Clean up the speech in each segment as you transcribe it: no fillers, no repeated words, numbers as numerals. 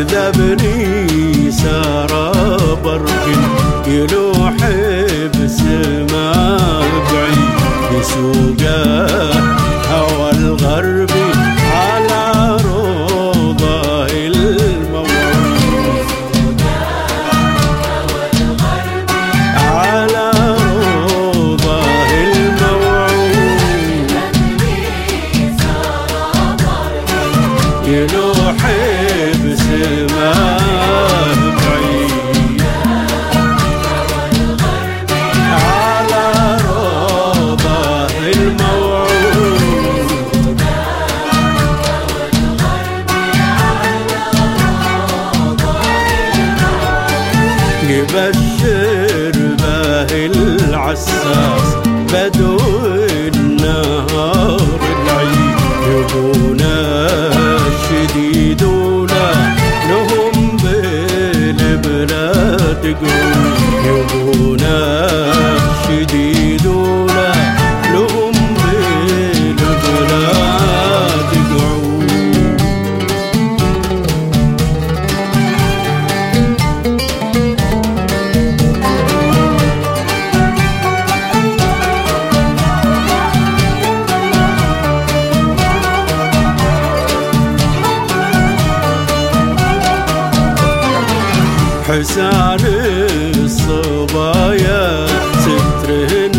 جذبني سار برق يلوح بسماء بعيد يسوقه هوى الغرب على روضه الموعود، على روضه الموعود يلوح بسماء بعيد على روضه الموعود، يبشر به العساس بدو النهار العيد يبونا الشديد ولا لهم بالبلاد قعود، يبونا الشديد ولا لهم بالبلاد قعود. حسان الصبايا سترهن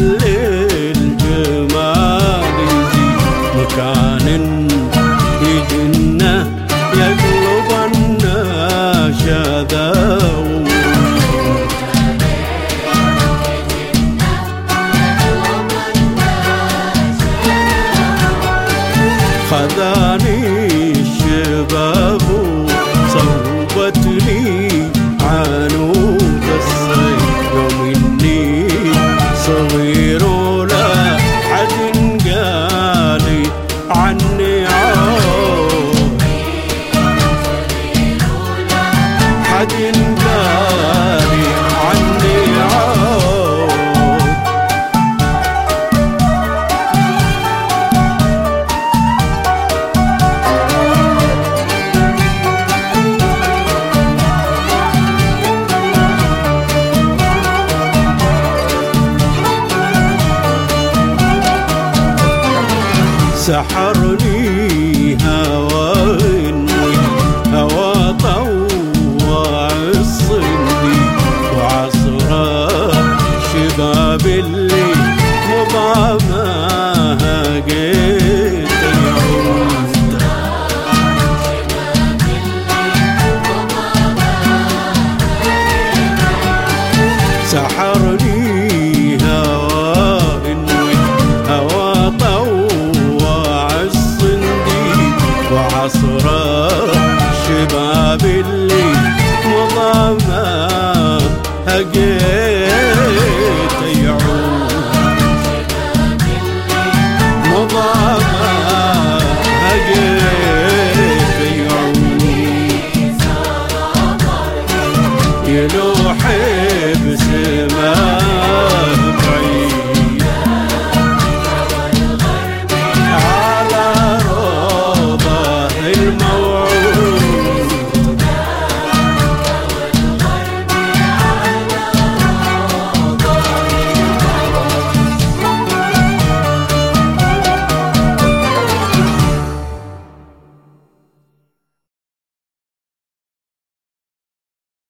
للجمال يزيد مكان يجنه يقلب الناشا خذاني الشباب صوبتني عنود الصيف يوم إني صغير ولا حد قالي عني عود، حد قالي عني عود. سحرني